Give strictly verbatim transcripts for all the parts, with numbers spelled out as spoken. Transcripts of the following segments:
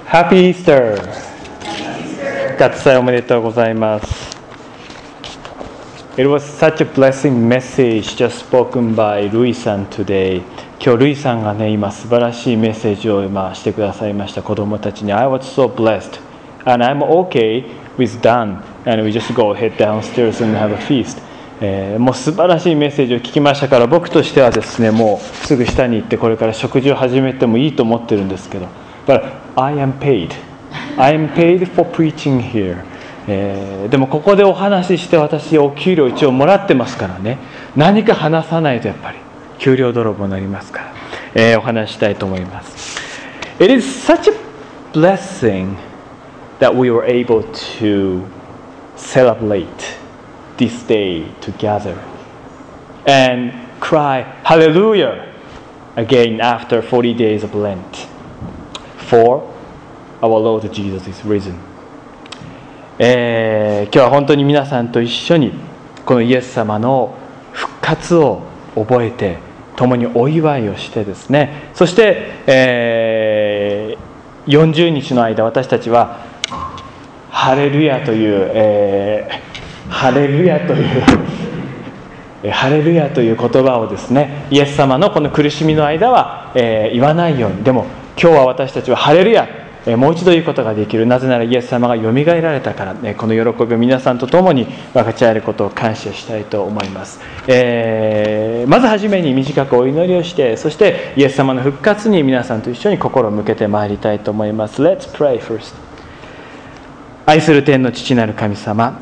Happy Easter! 喝祭おめでとうございます。It was such a blessing message just spoken by ルイさん today. 今日ルイさんがね、今素晴らしいメッセージを今してくださいました子供たちに。I was so blessed. And I'm okay with done. And we just go head downstairs and have a feast. えー、もう素晴らしいメッセージを聞きましたから僕としてはですね、もうすぐ下に行ってこれから食事を始めてもいいと思ってるんですけど。But I am paid. I am paid for preaching here. えー、でもここでお話しして私お給料一応もらってますからね、何か話さないとやっぱり給料泥棒になりますから、えー、お話ししたいと思います。It is such a blessing that we were able to celebrate this day together and cry hallelujah again after forty days of Lent for our Lord Jesus is risen. えー、今日は本当に皆さんと一緒にこのイエス様の復活を覚えて共にお祝いをしてですね、そして、えー、よんじゅうにちの間私たちはハレルヤという、えー、ハレルヤというハレルヤという言葉をですね、イエス様のこの苦しみの間は、えー、言わないように、でも今日は私たちはハレルヤ、えー、もう一度言うことができる。なぜならイエス様がよみがえられたから、ね、この喜びを皆さんと共に分かち合えることを感謝したいと思います。えー、まずはじめに短くお祈りをして、そしてイエス様の復活に皆さんと一緒に心を向けてまいりたいと思います。 Let's pray first. 愛する天の父なる神様、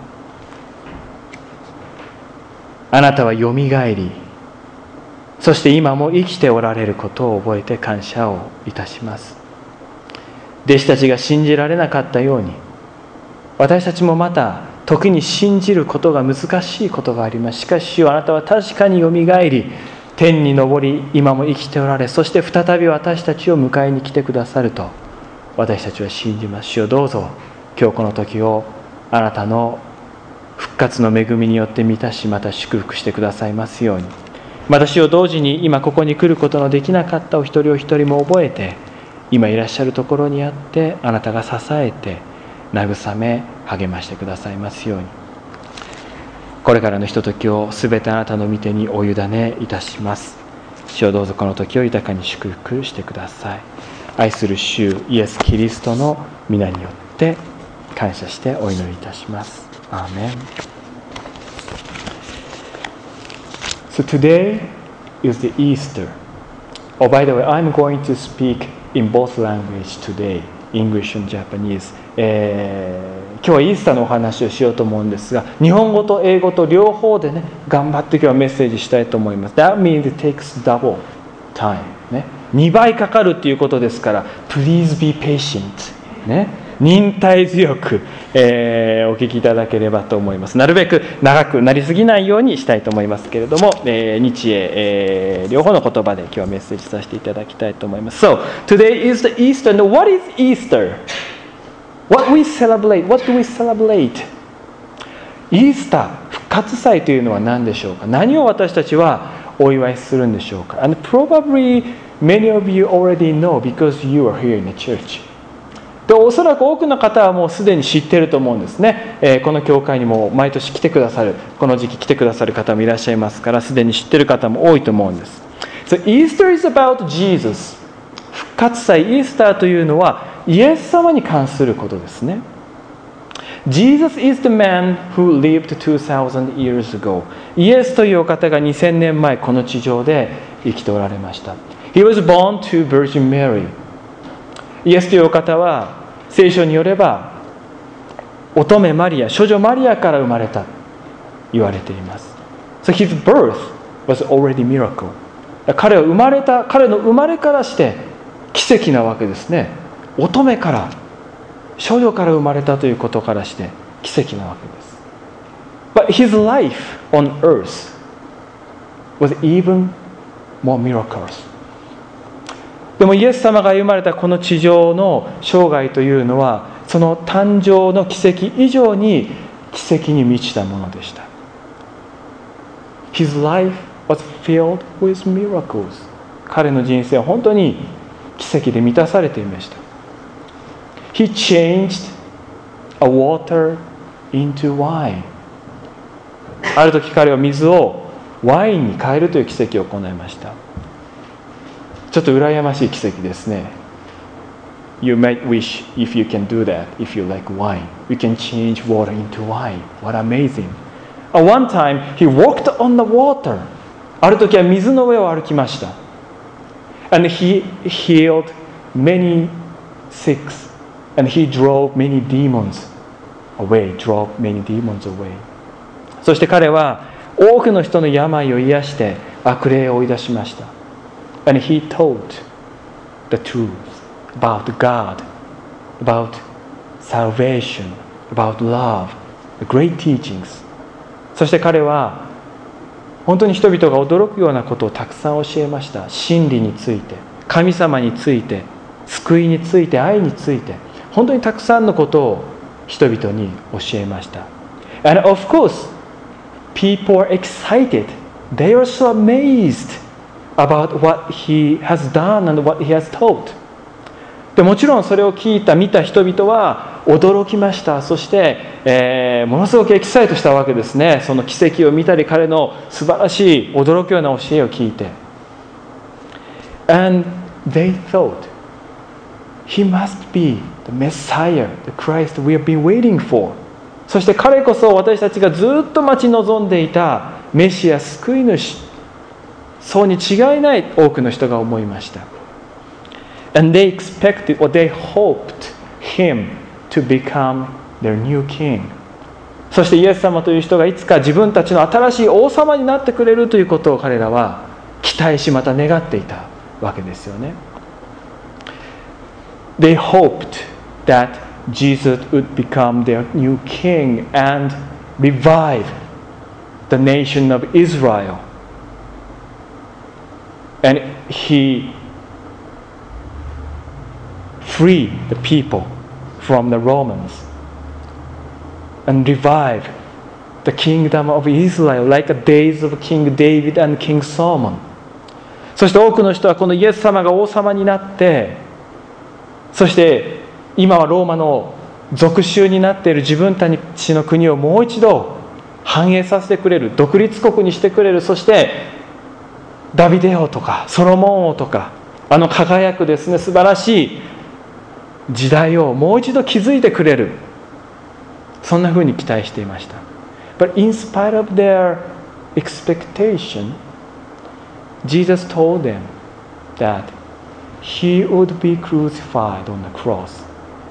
あなたはよみがえり、そして今も生きておられることを覚えて感謝をいたします。弟子たちが信じられなかったように、私たちもまた時に信じることが難しいことがあります。しかし主よ、あなたは確かによみがえり、天に昇り、今も生きておられ、そして再び私たちを迎えに来てくださると私たちは信じます。主よ、どうぞ今日この時をあなたの復活の恵みによって満たし、また祝福してくださいますように。また主よ、同時に今ここに来ることのできなかったお一人お一人も覚えて、今いらっしゃるところにあってあなたが支えて慰め励ましてくださいますように。これからのひとときをすべてあなたの御手にお委ねいたします。主よ、どうぞこの時を豊かに祝福してください。愛する主イエス・キリストの皆によって感謝してお祈りいたします。アーメン。 So today is the Easter. Oh, by the way, I'm going to speak in both language today, English and Japanese. えー、今日はイースターのお話をしようと思うんですが、日本語と英語と両方でね、頑張って今日はメッセージしたいと思います。That means it takes double time、ね、にばいかかるっていうことですから、Please be patient、ね、忍耐強く、えー、お聞きいただければと思います。なるべく長くなりすぎないようにしたいと思いますけれども、えー、日英、えー、両方の言葉で今日はメッセージさせていただきたいと思います。So, today is the Easter. And what is Easter? What we celebrate? What do we celebrate? イースター、復活祭というのは何でしょうか？何を私たちはお祝いするんでしょうか？ And probably many of you already know because you are here in the church.でおそらく多くの方はもうすでに知っていると思うんですね、えー、この教会にも毎年来てくださる、この時期来てくださる方もいらっしゃいますから、すでに知っている方も多いと思うんです。 So Easter is about Jesus. 復活祭、イースターというのはイエス様に関することですね。 Jesus is the man who lived two thousand years ago. イエスというお方がにせんねんまえこの地上で生きておられました。 He was born to Virgin Mary. イエスというお方は聖書によれば乙女マリア、処女マリアから生まれたと言われています。 So his birth was already miracle. 彼は生まれた、彼の生まれからして奇跡なわけですね。乙女から、処女から生まれたということからして奇跡なわけです。 But his life on earth was even more miracles.でもイエス様が歩まれたこの地上の生涯というのは、その誕生の奇跡以上に奇跡に満ちたものでした。 His life was filled with miracles. 彼の人生は本当に奇跡で満たされていました。 He changed a water into wine. ある時彼は水をワインに変えるという奇跡を行いました。ちょっと羨ましい奇跡ですね。You might wish if you can do that, if you like wine. You can change water into wine. What amazing. At one time, he walked on the water. ある時は水の上を歩きました。And he healed many sick. And he drove many demons away. Drove many demons away. そして彼は多くの人の病を癒して悪霊を追い出しました。And he taught the truth.About God, about salvation, about love, the great teachings. そして彼は本当に人々が驚くようなことをたくさん教えました。真理について、神様について、救いについて、愛について、本当にたくさんのことを人々に教えました。And of course, people are excited. They are so amazed about what he has done and what he has taught.でもちろんそれを聞いた見た人々は驚きました。そして、えー、ものすごくエキサイトしたわけですね。その奇跡を見たり彼の素晴らしい驚くような教えを聞いて。And they thought, he must be the Messiah, the Christ we have been waiting for. そして彼こそ私たちがずっと待ち望んでいたメシア救い主。そうに違いない多くの人が思いました。And they expected or they hoped him to become their new king. そしてイエス様という人がいつか自分たちの新しい王様になってくれるということを彼らは期待しまた願っていたわけですよね。They hoped that Jesus would become their new king and revive the nation of Israel. And he free the people from the Romans and revive the kingdom of Israel like the days of King David and King Solomon. そして多くの人はこのイエス様が王様になって、そして今はローマの属州になっている自分たちの国をもう一度繁栄させてくれる、独立国にしてくれる、そしてダビデ王とかソロモン王とかあの輝くですね素晴らしい時代をもう一度築いてくれる、そんなふうに期待していました。 But in spite of their expectation, Jesus told them that he would be crucified on the cross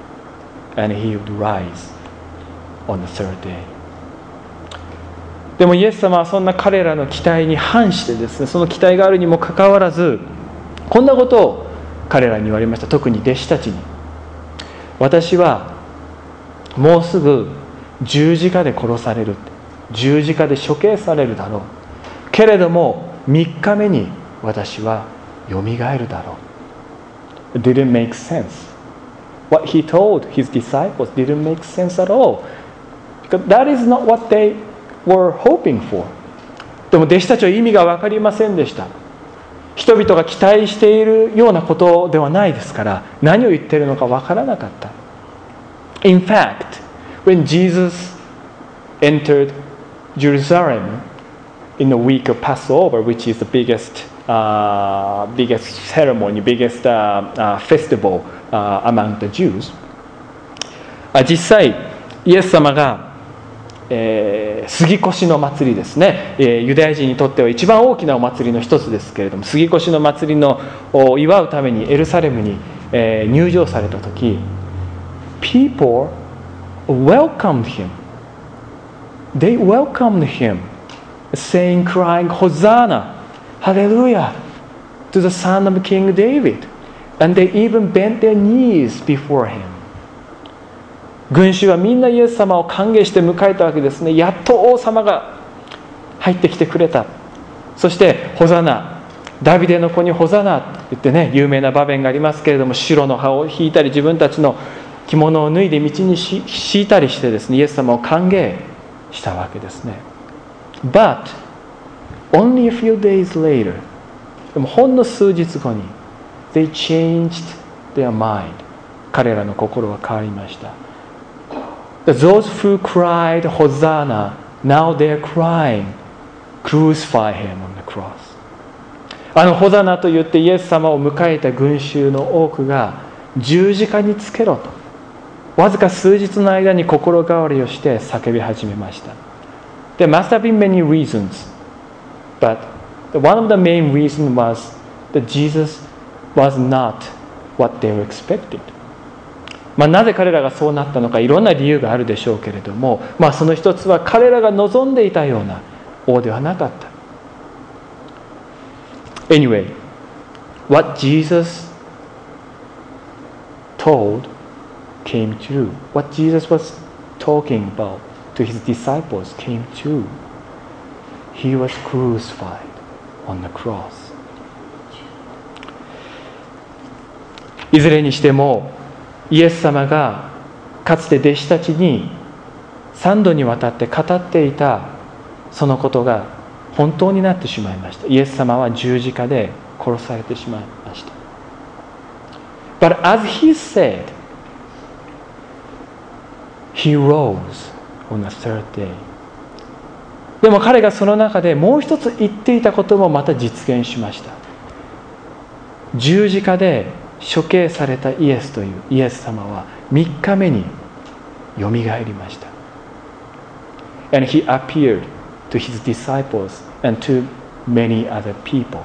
and he would rise on the third day. でもイエス様はそんな彼らの期待に反してですね、その期待があるにもかかわらずこんなことを彼らに言われました。特に弟子たちに、私はもうすぐ十字架で殺される、十字架で処刑されるだろうけれどもみっかめに私はよみがえるだろう。 It didn't make sense. What he told his disciples didn't make sense at all, because that is not what they were hoping for. でも弟子たちは意味が分かりませんでした。人々が期待しているようなことではないですから、何を言っているのか分からなかった。 In fact, when Jesus entered Jerusalem in the week of Passover, which is the biggest, uh, biggest ceremony, biggest uh, uh, festival uh, among the Jews, 実際イエス様がえー、杉越の祭りですね、えー、ユダヤ人にとっては一番大きなお祭りの一つですけれども、杉越の祭りのを祝うためにエルサレムに、えー、入場された時、 People welcomed him. They welcomed him, saying, crying, Hosanna, Hallelujah, to the Son of King David. And they even bent their knees before him. 群衆はみんなイエス様を歓迎して迎えたわけですね。やっと王様が入ってきてくれた。そしてホザナ、ダビデの子にホザナって言ってね、有名な場面がありますけれども、白の葉を引いたり自分たちの着物を脱いで道に敷いたりしてですね、イエス様を歓迎したわけですね。 But only a few days later, でもほんの数日後に they changed their mind. 彼らの心は変わりました。Those who cried Hosanna, now they're crying, crucify him on the cross. あのホザナと言ってイエス様を迎えた群衆の多くが十字架につけろとわずか数日の間に心変わりをして叫び始めました。There must have been many reasons, but one of the main reasons was that Jesus was not what they were expected. まあ、なぜ彼らがそうなったのかいろんな理由があるでしょうけれども、まあ、その一つは彼らが望んでいたような王ではなかった。Anyway, what Jesus told came true. What Jesus was talking about to his disciples came true. He was crucified on the cross. いずれにしてもイエス様がかつて弟子たちに三度にわたって語っていたそのことが本当になってしまいました。イエス様は十字架で殺されてしまいました。But as he said, he rose on the third day. でも彼がその中でもう一つ言っていたこともまた実現しました。十字架で処刑されたイエスというイエス様はみっかめによみがえりました。And he appeared to his disciples and to many other people.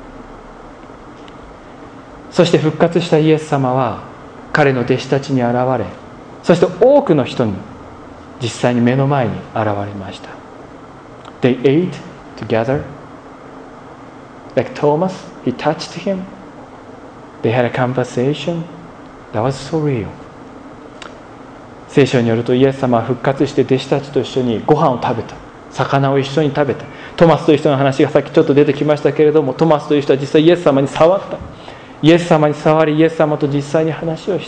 そして復活したイエス様は彼の弟子たちに現れ、そして多くの人に実際に目の前に現れました。They ate together. Like Thomas, he touched him.They had a conversation that was so real. 聖書によるとイエス様は復活して弟子たちと一緒にご飯を食べた。魚を一緒に食べた。トマスという人の話がさっきちょっと出てきましたけれども、トマスという人は実際イエス様に触った。イエス様に触り、イエス様と実際に話をした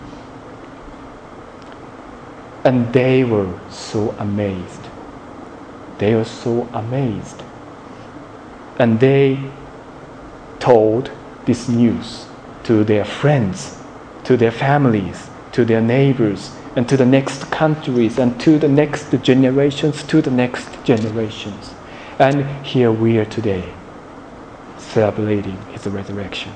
。And they were so amazed. They were so amazed. And they told this news.to their friends, to their families, to their neighbors, and to the next countries, and to the next generations, to the next generations. And here we are today, celebrating His resurrection.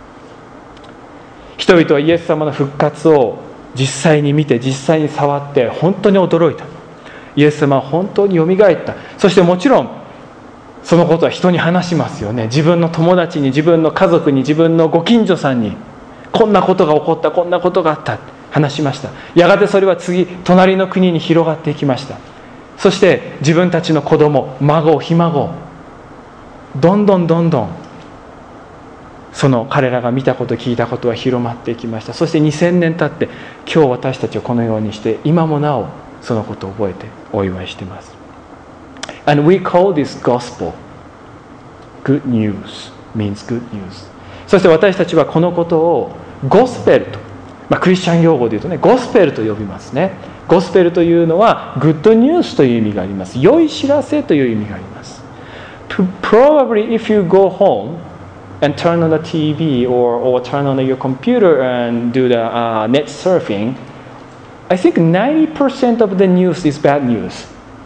人々はイエス様の復活を実際に見て、実際に触って本当に驚いた。イエス様は本当によみがえった。そしてもちろんそのことは人に話しますよね。自分の友達に、自分の家族に、自分のご近所さんに、こんなことが起こった、こんなことがあった、話しました。やがてそれは次、隣の国に広がっていきました。そして自分たちの子供、孫、ひ孫、どんどんどんどん、その彼らが見たこと、聞いたことは広まっていきました。そしてにせんねん経って、今日私たちはこのようにして、今もなおそのことを覚えてお祝いしています。And we call this gospel. Good news means good news. そして私たちはこのことをゴスペルと、まあ、クリスチャン用語で言うとね、ゴスペルと呼びますね。ゴスペルというのはグッドニュースという意味があります。良い知らせという意味があります。Probably if you go home and turn on the ティーブイ or, or turn on your computer and do the、uh, net surfing, I think ninety percent of the news is bad news.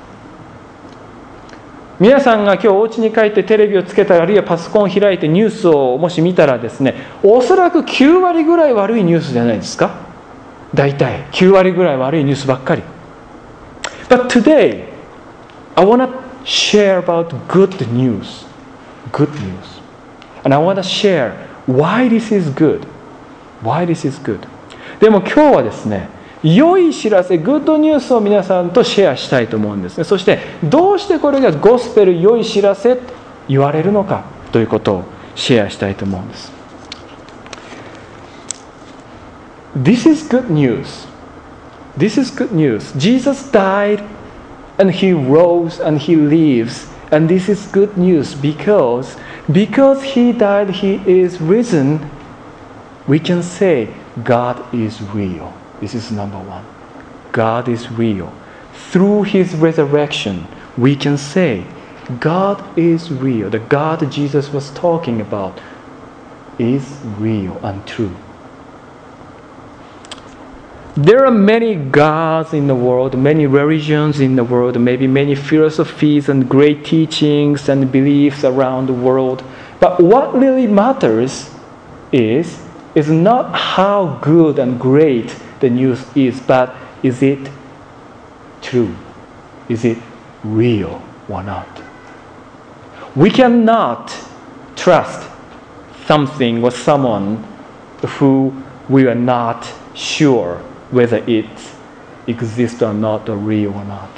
皆さんが今日お家に帰ってテレビをつけたり、あるいはパソコンを開いてニュースをもし見たらですね、おそらくきゅうわりぐらい悪いニュースじゃないですか。大体きゅうわりぐらい悪いニュースばっかり。But today, I want to share about good news. Good news. And I want to share why this is good. Why this is good. でも今日はですね、良い知らせ、グッドニュースを皆さんとシェアしたいと思うんですね。そしてどうしてこれがゴスペル、良い知らせと言われるのかということをシェアしたいと思うんです。This is good news. This is good news. Jesus died and He rose and He lives. And this is good news because, because He died, He is risen. We can say God is real.This is number one. God is real. Through His resurrection, we can say, God is real. The God Jesus was talking about is real and true. There are many gods in the world, many religions in the world, maybe many philosophies and great teachings and beliefs around the world. But what really matters is, is not how good and great the news is, but is it true? Is it real or not? We cannot trust something or someone who we are not sure whether it exists or not or real or not.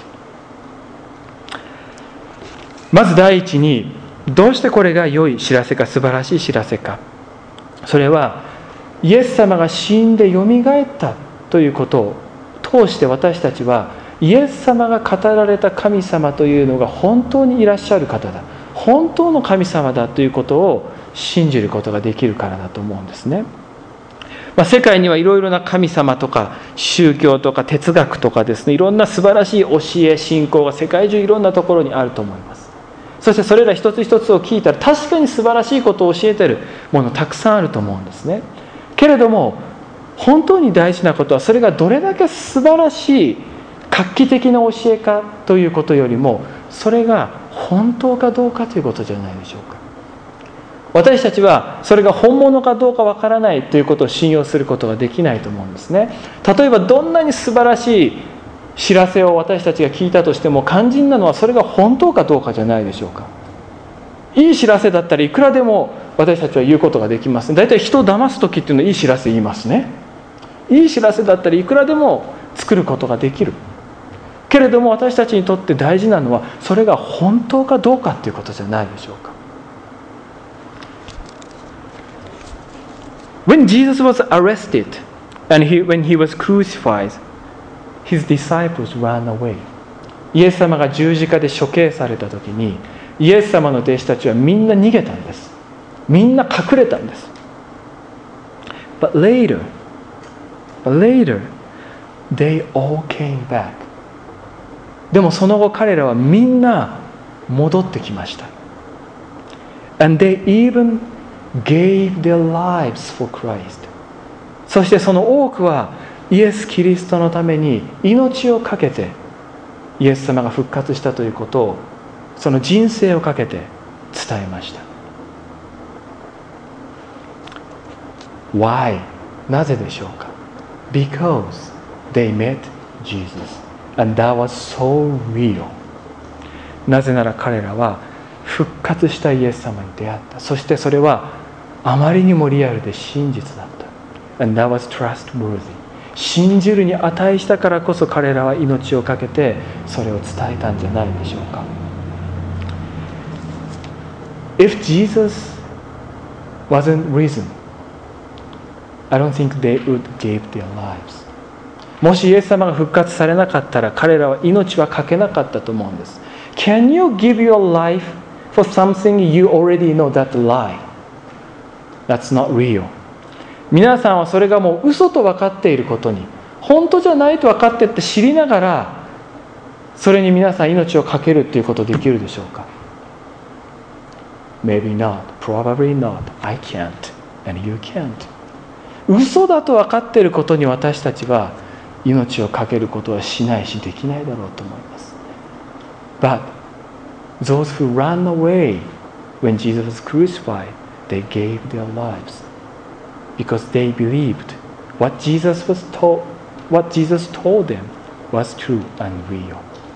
まず第一に、どうしてこれが良い知らせか、素晴らしい知らせか。それはイエス様が死んでよみがえったということを通して、私たちはイエス様が語られた神様というのが本当にいらっしゃる方だ、本当の神様だということを信じることができるからだと思うんですね。まあ、世界にはいろいろな神様とか宗教とか哲学とかですね、いろんな素晴らしい教え、信仰が世界中いろんなところにあると思います。そしてそれら一つ一つを聞いたら、確かに素晴らしいことを教えているものたくさんあると思うんですね。けれども本当に大事なことは、それがどれだけ素晴らしい画期的な教えかということよりも、それが本当かどうかということじゃないでしょうか。私たちはそれが本物かどうかわからないということを信用することができないと思うんですね。例えばどんなに素晴らしい知らせを私たちが聞いたとしても、肝心なのはそれが本当かどうかじゃないでしょうか。いい知らせだったらいくらでも私たちは言うことができますね。だいたい人を騙す時っていうのはいい知らせ言いますね。いい知らせだったらいくらでも作ることができる。けれども私たちにとって大事なのは、それが本当かどうかということじゃないでしょうか。When Jesus was arrested and he, when he was crucified, his disciples ran away. イエス様が十字架で処刑された時に、イエス様の弟子たちはみんな逃げたんです。みんな隠れたんです。But later, but later, they all came back. でもその後彼らはみんな戻ってきました。And they even gave their lives for Christ. そしてその多くはイエス・キリストのために命を懸けて、イエス様が復活したということを、その人生を懸けて伝えました。Why? なぜでしょうか。 Because they met Jesus and that was so real. なぜなら彼らは復活したイエス様に出会った。そしてそれはあまりにもリアルで真実だった。And that was trustworthy. 信じるに値したからこそ彼らは命を懸けてそれを伝えたんじゃないでしょうか。If Jesus wasn't risen, I don't think they would give their lives. もしイエス様が復活されなかったら、彼らは命は懸けなかったと思うんです。Can you give your life for something you already know that's a lie? That's not real. 皆さんはそれがもう嘘と分かっていることに、本当じゃないと分かってって知りながら、それに皆さん命を懸けるということできるでしょうか。Maybe not, probably not. I can't, and you can't. 嘘だと分かっていることに私たちは命を懸けることはしないし、できないだろうと思います。But those who ran away when Jesus was crucified, they gave their lives because they believed what Jesus was told, what Jesus told them was true and real.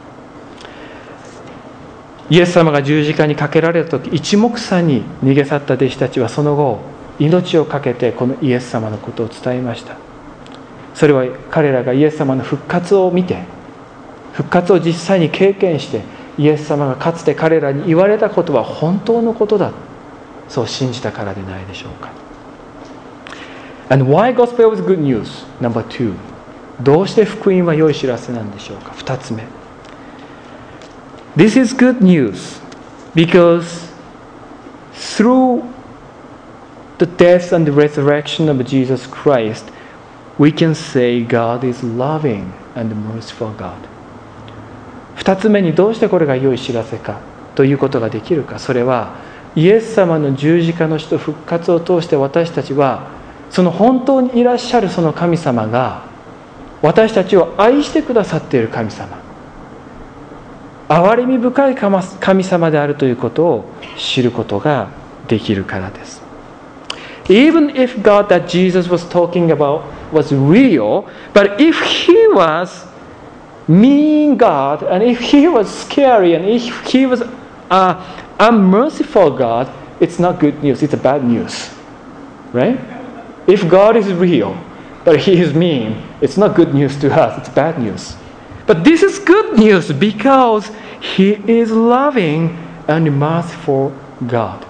イエス様が十字架にかけられた時、一目散に逃げ去った弟子たちはその後命を懸けてこのイエス様のことを伝えました。それは彼らがイエス様の復活を見て、復活を実際に経験して、イエス様がかつて彼らに言われたことは本当のことだ、そう信じたからでないでしょうか。And why gospel was good news? Number two. どうして福音は良い知らせなんでしょうか。二つ目。This is good news because through the death and the resurrection of Jesus Christ, we can say God is loving and merciful God. 二つ目にどうしてこれが良い知らせかということができるか。それはイエス様の十字架の死と復活を通して私たちはその本当にいらっしゃるその神様が私たちを愛してくださっている神様、憐れみ深い神様であるということを知ることができるからです。Even if God that Jesus was talking about was real, but if He was mean God, and if He was scary, and if He was uh, unmerciful God, it's not good news, it's a bad news. Right? If God is real, but He is mean, it's not good news to us, it's bad news. But this is good news because He is loving and merciful God.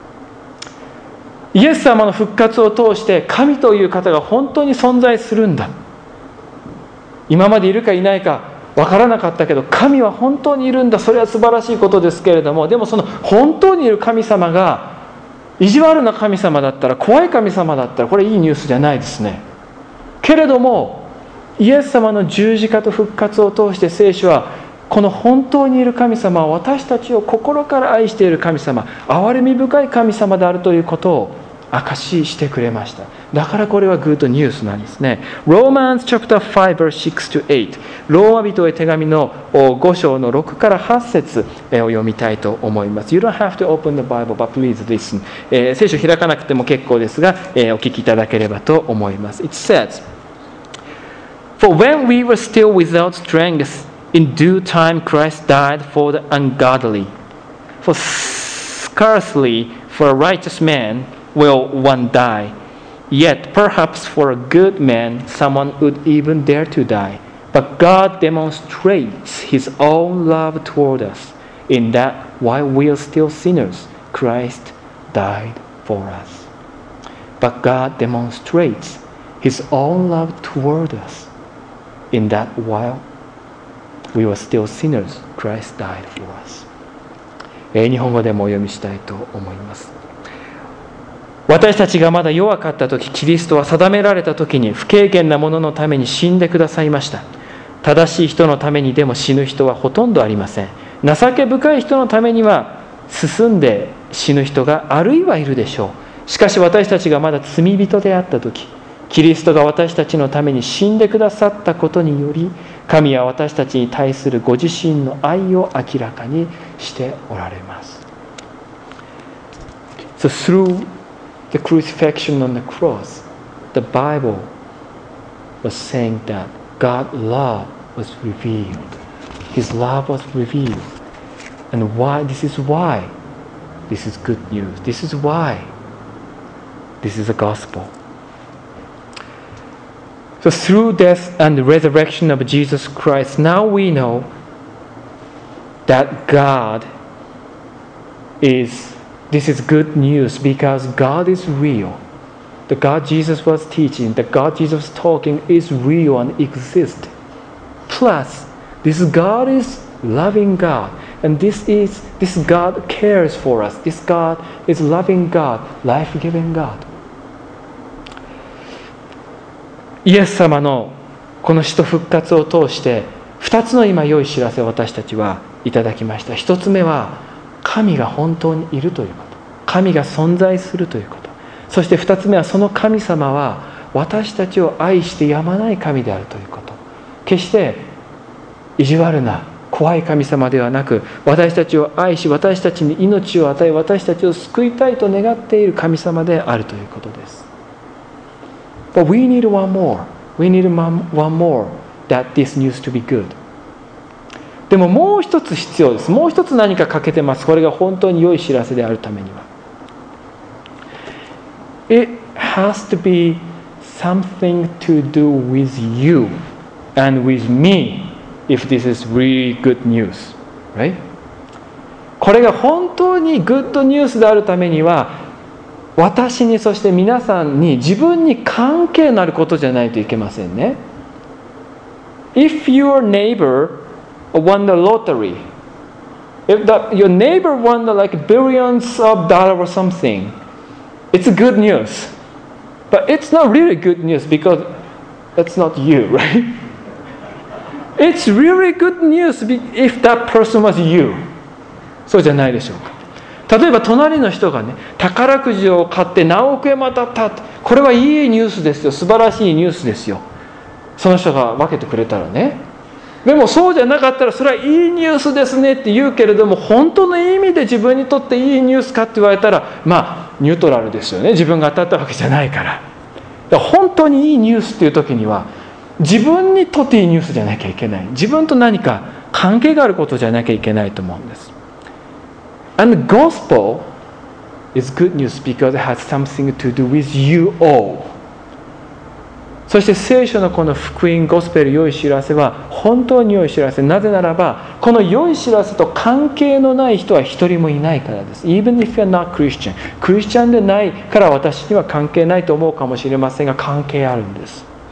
イエス様の復活を通して神という方が本当に存在するんだ。今までいるかいないか分からなかったけど、神は本当にいるんだ。それは素晴らしいことですけれども、でもその本当にいる神様が意地悪な神様だったら、怖い神様だったら、これいいニュースじゃないですね。けれどもイエス様の十字架と復活を通して聖書はこの本当にいる神様は私たちを心から愛している神様、憐れみ深い神様であるということを証ししてくれました。だからこれはグッドニュースなんですね。Romans chapter five verse six to eight、 ローマ人へ手紙のご章のろくからはち節を読みたいと思います。 You don't have to open the Bible, but please listen、えー、聖書開かなくても結構ですが、えー、お聞きいただければと思います。 It says, For when we were still without strength, in due time Christ died for the ungodly. For scarcely for a righteous man will one die. Yet perhaps for a good man someone would even dare to die. But God demonstrates His own love toward us, in that while we are still sinners, Christ died for us. But God demonstrates His own love toward us, in that while we were still sinners, Christ died for us. 日本語でもお読みしたいと思います。私たちがまだ弱かった時、キリストは定められた時に不経験な者のために死んでくださいました。正しい人のためにでも死ぬ人はほとんどありません。情け深い人のためには進んで死ぬ人があるいはいるでしょう。しかし私たちがまだ罪人であった時、キリストが私たちのために死んでくださったことにより、神は私たちに対するご自身の愛を明らかにしておられます。So through the crucifixion on the cross, the Bible was saying that God's love was revealed. His love was revealed. And why? This is why this is good news. This is why this is the gospel. So through death and the resurrection of Jesus Christ, now we know that God is, this is good news because God is real. The God Jesus was teaching, the God Jesus was talking is real and exists. Plus, this God is loving God. And this is, this God cares for us. This God is loving God, life-giving God. イエス様のこの死と復活を通してふたつの今良い知らせを私たちはいただきました。ひとつめは神が本当にいるということ、神が存在するということ、そしてふたつめはその神様は私たちを愛してやまない神であるということ。決して意地悪な怖い神様ではなく、私たちを愛し私たちに命を与え私たちを救いたいと願っている神様であるということです。But we need one more. We need one more that this news to be good. でももう一つ必要です。もう一つ何か欠けてます。これが本当に良い知らせであるためには。It has to be something to do with you and with me if this is really good news. Right? これが本当にグッドニュースであるためには、私にそして皆さんに自分に関係のあることじゃないといけませんね。If your neighbor won the lottery, if the, your neighbor won the like billions of dollars or something, it's good news. But it's not really good news because that's not you, right? It's really good news if that person was you. そうじゃないでしょうか。例えば隣の人がね、宝くじを買って何億円も当たった。これはいいニュースですよ。素晴らしいニュースですよ。 その人が分けてくれたらね。でもそうじゃなかったら、それはいいニュースですねって言うけれども、本当の意味で自分にとっていいニュースかって言われたら、まあニュートラルですよね。自分が当たったわけじゃないから。だから本当にいいニュースっていう時には、自分にとっていいニュースじゃなきゃいけない。自分と何か関係があることじゃなきゃいけないと思うんです。And the gospel is good news because it has something to do with you all. そして聖書のこの福音、ゴスペル、良い知らせは本当に良い知らせ。なぜならば、この良い知らせと関係のない人は一人もいないからです。Even if you're not Christian。クリスチャンでないから私には関係ないと思うかもしれませんが、関係あるんです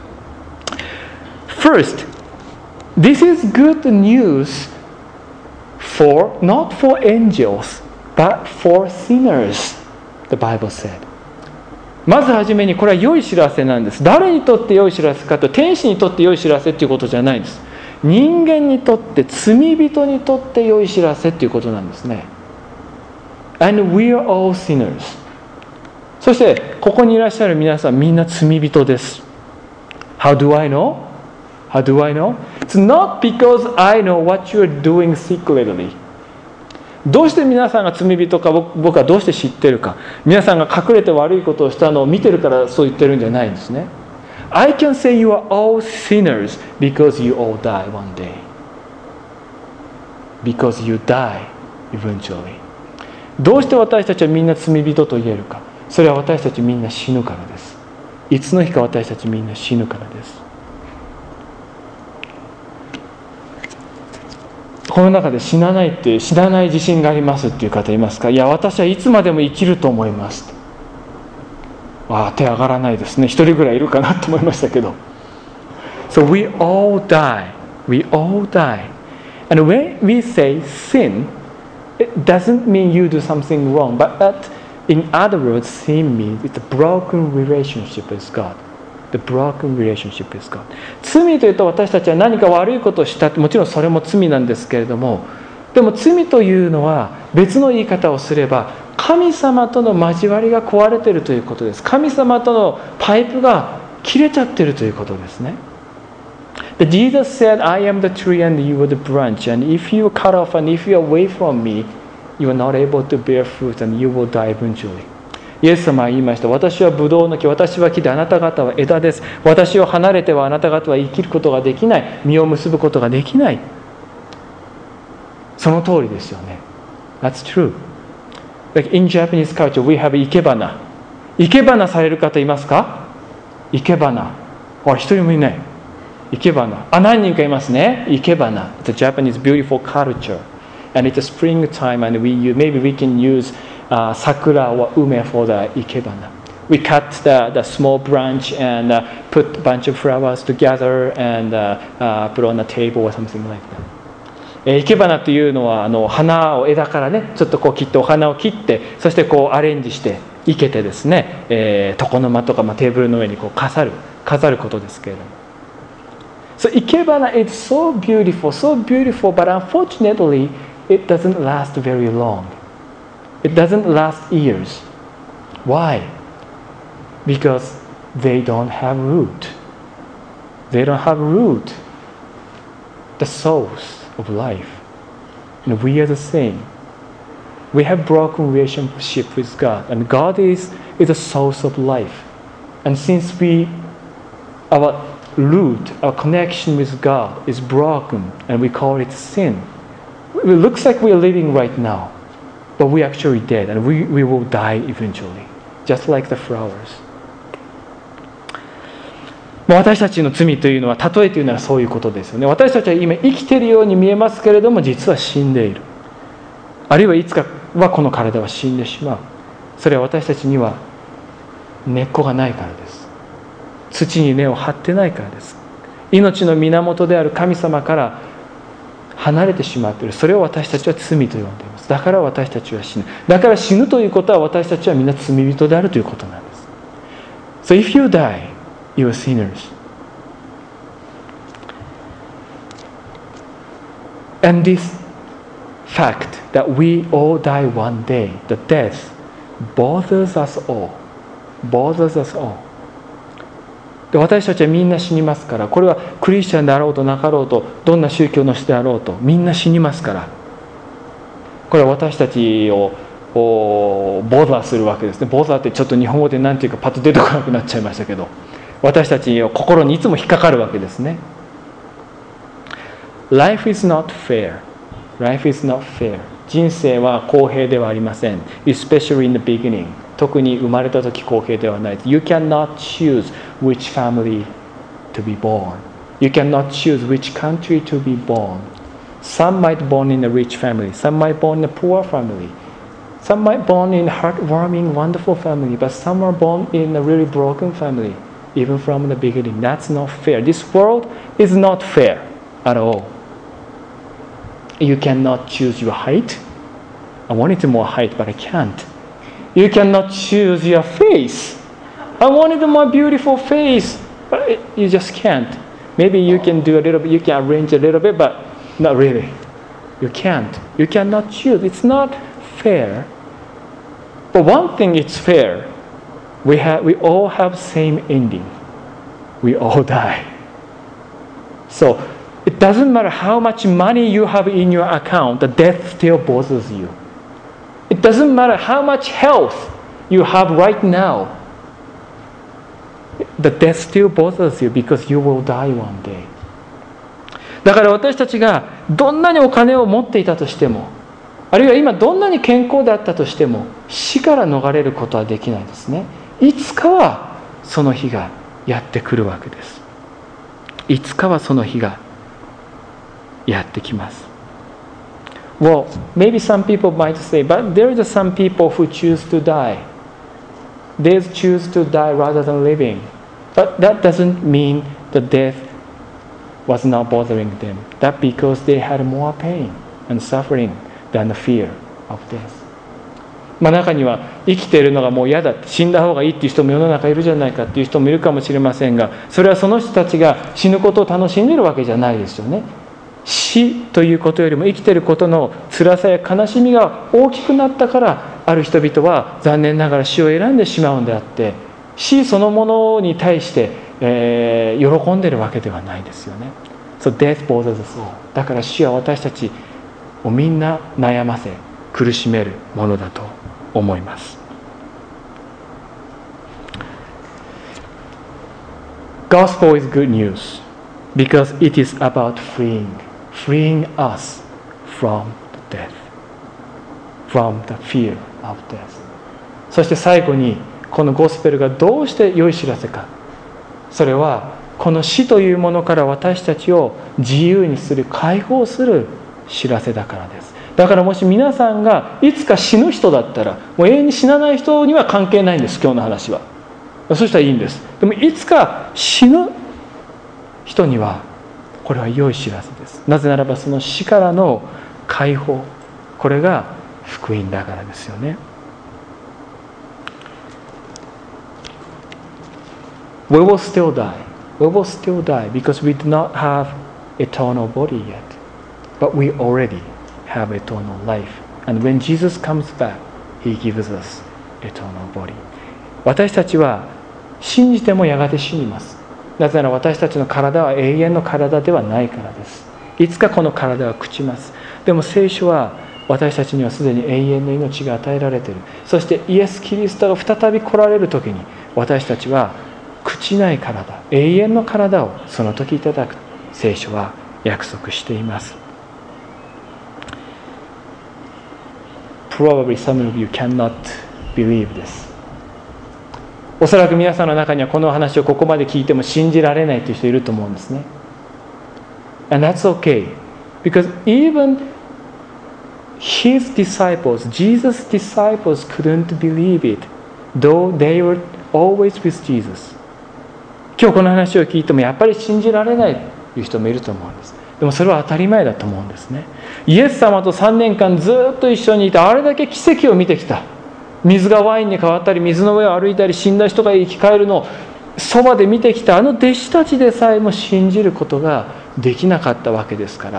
。First, this is good news for, not for angels, but for sinners, the Bible said. まずはじめにこれは良い知らせなんです。誰にとって良い知らせかと、天使にとって良い知らせっていうことじゃないんです。人間にとって、罪人にとって良い知らせっていうことなんですね。And we are all sinners. そしてここにいらっしゃる皆さん、みんな罪人です。How do I know?How do I know? It's not because I know what you're doing secretly. どうして皆さんが罪人か僕はどうして知ってるか。皆さんが隠れて悪いことをしたのを見てるからそう言ってるんじゃないんですね。I can say you are all sinners because you all die one day. Because you die eventually. どうして私たちはみんな罪人と言えるか。それは私たちみんな死ぬからです。いつの日か私たちみんな死ぬからです。この中で死なないって死なない自信がありますっていう方いますか？いや、私はいつまでも生きると思います。ああ、手上がらないですね。一人ぐらいいるかなと思いましたけど。So we all die. We all die. And when we say sin, it doesn't mean you do something wrong, but that, in other words, sin means it's a broken relationship with God.The broken relationship with God. 罪というと私たちは何か悪いことをしたって、もちろんそれも罪なんですけれども、でも罪というのは別の言い方をすれば、神様との交わりが壊れているということです。神様とのパイプが切れちゃっているということですね。The Jesus said, I am the tree and you are the branch, and if you are cut off and if you are away from me, you are not able to bear fruit and you will die eventually.イエス様は言いました。私はブドウの木、私は木で、あなた方は枝です。私を離れてはあなた方は生きることができない。実を結ぶことができない。その通りですよね。That's true. Like in Japanese culture, we have 生け花。生け花される方いますか？生け花。あ、一人もいない。生け花。あ、何人かいますね。生け花。It's a Japanese beautiful culture. And it's a springtime and we, maybe we can use、uh, sakura or ume for the ikebana. We cut the, the small branch and、uh, put a bunch of flowers together and、uh, uh, put on a table or something like that. えー、生け花というのはあの花を枝からねちょっとこう切ってお花を切ってそしてこうアレンジして生けてですね、えー、床の間とか、まあ、テーブルの上にこう飾る飾ることですけれども。So 生け花 is so beautiful, so beautiful, but unfortunately it doesn't last very long. It doesn't last years. Why? Because they don't have root. They don't have root. The source of life. And we are the same. We have broken relationship with God. And God is, is the source of life. And since we, our root, our connection with God is broken, and we call it sin, it looks like we are living right now, but we are actually dead, and we, we will die eventually, just like the flowers. 私たちの罪というのは例えて言うならそういうことですよね。私たちは今生きているように見えますけれども実は死んでいる。あるいはいつかはこの体は死んでしまう。それは私たちには根っこがないからです。土に根を張ってないからです。命の源である神様から離れてしまっている。それを私たちは罪と呼んでいます。だから私たちは死ぬ。だから死ぬということは私たちはみんな罪人であるということなんです。So if you die, you are sinners. And this fact that we all die one day, the death, bothers us all. Bothers us all. で私たちはみんな死にますから、これはクリスチャンであろうとなかろうと、どんな宗教の人であろうと、みんな死にますから、これは私たちをボザーするわけですね。ボザーってちょっと日本語で何ていうかパッと出てこなくなっちゃいましたけど、私たちを心にいつも引っかかるわけですね。Life is not fair. Life is not fair. 人生は公平ではありません。Especially in the beginning. 特に生まれた時公平ではない。You cannot choose which family to be born. You cannot choose which country to be born. Some might born in a rich family. Some might born in a poor family. Some might born in a heartwarming, wonderful family. But some are born in a really broken family. Even from the beginning. That's not fair. This world is not fair at all. You cannot choose your height. I wanted more height, but I can't. You cannot choose your face. I wanted a more beautiful face, but it, you just can't. Maybe you can do a little bit, you can arrange a little bit, but not really. You can't. You cannot choose. It's not fair. But one thing is fair. We have, we all have same ending. We all die. So it doesn't matter how much money you have in your account, the death still bothers you. It doesn't matter how much health you have right now. The death still bothers you because you will die one day. だから私たちがどんなにお金を持っていたとしても、あるいは今どんなに健康であったとしても、死から逃れることはできないですね。いつかはその日がやってくるわけです。いつかはその日がやってきます。Well, maybe some people might say, but there are some people who choose to die. They choose to die rather than living. But that doesn't mean the death was not bothering them. That's because they had more pain and suffering than the fear of death. まあ中には生きているのがもう嫌だ、死んだ方がいいっていう人も世の中いるじゃないかっていう人もいるかもしれませんが、それはその人たちが死ぬことを楽しんでいるわけじゃないですよね。死ということよりも生きていることの辛さや悲しみが大きくなったから、ある人々は残念ながら死を選んでしまうんであって、死そのものに対して、えー、喜んでいるわけではないですよね。So death bothers us all. だから死は私たちをみんな悩ませ苦しめるものだと思います。Gospel is good news because it is about freeing, freeing us from the death, from the fear of death. そして最後にこのゴスペルがどうして良い知らせか。それはこの死というものから私たちを自由にする、解放する知らせだからです。だからもし皆さんがいつか死ぬ人だったら、もう永遠に死なない人には関係ないんです、今日の話は。そしたらいいんです。でもいつか死ぬ人にはこれは良い知らせです。なぜならばその死からの解放、これが福音だからですよね。We will still die. We will still die because we do not have eternal body yet. But we already have eternal life. And when Jesus comes back, He gives us eternal body. 私たちは信じてもやがて死にます。なぜなら私たちの体は永遠の体ではないからです。いつかこの体は朽ちます。でも聖書は私たちにはすでに永遠の命が与えられている。そしてイエス・キリストが再び来られる時に私たちは朽ちない体、永遠の体をその時いただく、聖書は約束しています。Probably some of you cannot believe this. おそらく皆さんの中にはこの話をここまで聞いても信じられないという人いると思うんですね。And that's okay. Because even his disciples, Jesus' disciples couldn't believe it, though they were always with Jesus. 今日この話を聞いてもやっぱり信じられないという人もいると思うんです。でもそれは当たり前だと思うんですね。イエス様とさんねんかんずっと一緒にいて、あれだけ奇跡を見てきた。水がワインに変わったり、水の上を歩いたり、死んだ人が生き返るのをそばで見てきたあの弟子たちでさえも信じることができなかったわけですから、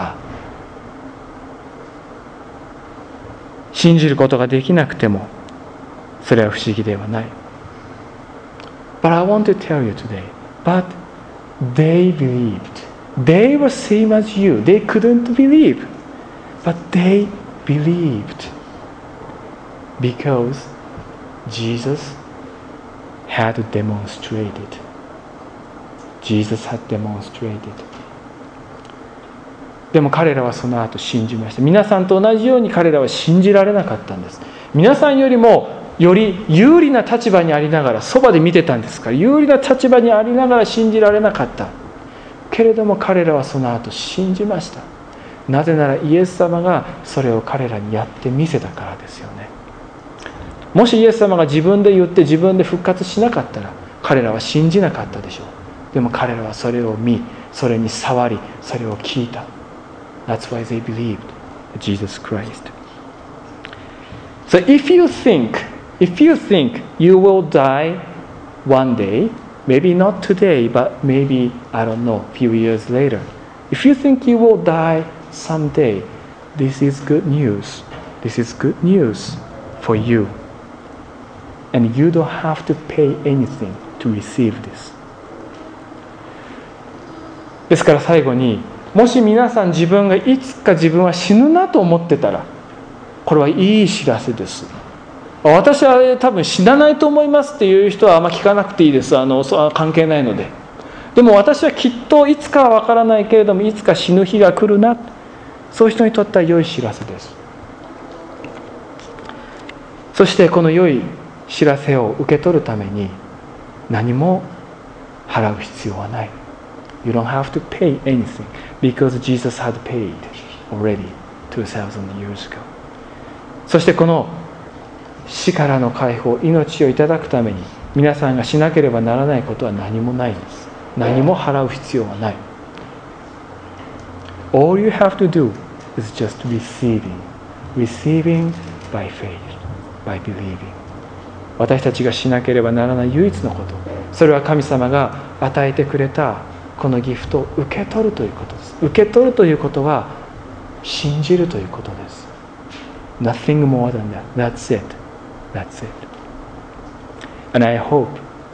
信じることができなくてもそれは不思議ではない。But I want to tell you today, But they believed. They were same as you. They couldn't believe. But they believed. Because Jesus had demonstrated. Jesus had demonstrated. でも彼らはその後信じました。皆さんと同じように彼らは信じられなかったんです。皆さんよりもより有利な立場にありながら、そばで見てたんですから、有利な立場にありながら信じられなかった。けれども彼らはその後信じました。なぜならイエス様がそれを彼らにやってみせたからですよね。もしイエス様が自分で言って自分で復活しなかったら、彼らは信じなかったでしょう。でも彼らはそれを見、それに触り、それを聞いた。That's why they believed Jesus Christ. So if you think, if you think you will die one day, maybe not today, but maybe, I don't know, a few years later. If you think you will die someday, this is good news. This is good news for you. And you don't have to pay anything to receive this. ですから最後に、もし皆さん自分がいつか自分は死ぬなと思ってたら、これはいい知らせです。私は多分死なないと思いますっていう人はあんま聞かなくていいです。あの関係ないので。でも私はきっといつかは分からないけれども、いつか死ぬ日が来るな。そういう人にとっては良い知らせです。そしてこの良い知らせを受け取るために何も払う必要はない。You don't have to pay anything because Jesus had paid already two thousand years ago. そしてこの死からの解放、命をいただくために皆さんがしなければならないことは何もないんです。何も払う必要はない。All you have to do is just receiving, receiving by faith, by believing. 私たちがしなければならない唯一のこと、それは神様が与えてくれたこのギフトを受け取るということです。受け取るということは信じるということです。Nothing more than that. That's it. That's it. And I hope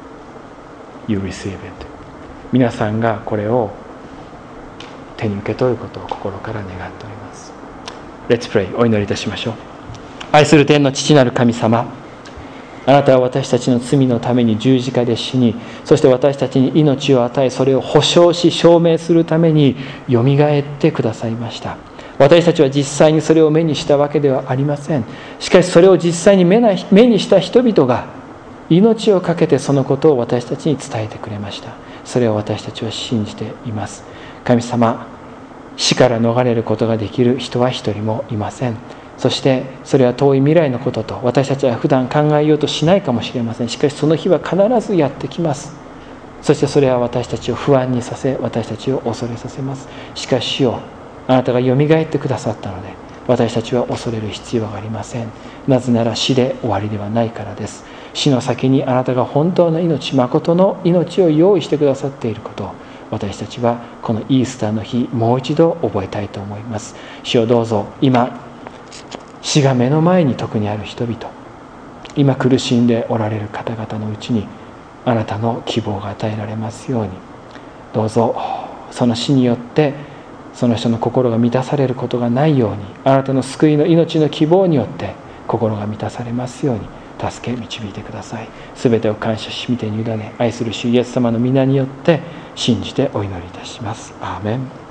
you receive it. 皆さんがこれを手に受け取ることを心から願っております。Let's pray. お祈りいたしましょう。愛する天の父なる神様、あなたは私たちの罪のために十字架で死に、そして私たちに命を与え、それを保証し証明するためによみがえってくださいました。私たちは実際にそれを目にしたわけではありません。しかしそれを実際に目にした人々が命を懸けてそのことを私たちに伝えてくれました。それを私たちは信じています。神様、死から逃れることができる人は一人もいません。そしてそれは遠い未来のことと私たちは普段考えようとしないかもしれません。しかしその日は必ずやってきます。そしてそれは私たちを不安にさせ、私たちを恐れさせます。しかし主よ、あなたがよみがえってくださったので、私たちは恐れる必要がありません。なぜなら死で終わりではないからです。死の先にあなたが本当の命、誠の命を用意してくださっていることを、私たちはこのイースターの日、もう一度覚えたいと思います。主よ、どうぞ今、死が目の前に特にある人々、今苦しんでおられる方々のうちにあなたの希望が与えられますように、どうぞその死によってその人の心が満たされることがないように、あなたの救いの命の希望によって心が満たされますように助け導いてください。すべてを感謝し、御手に委ね、愛する主イエス様の皆によって信じてお祈りいたします。アーメン。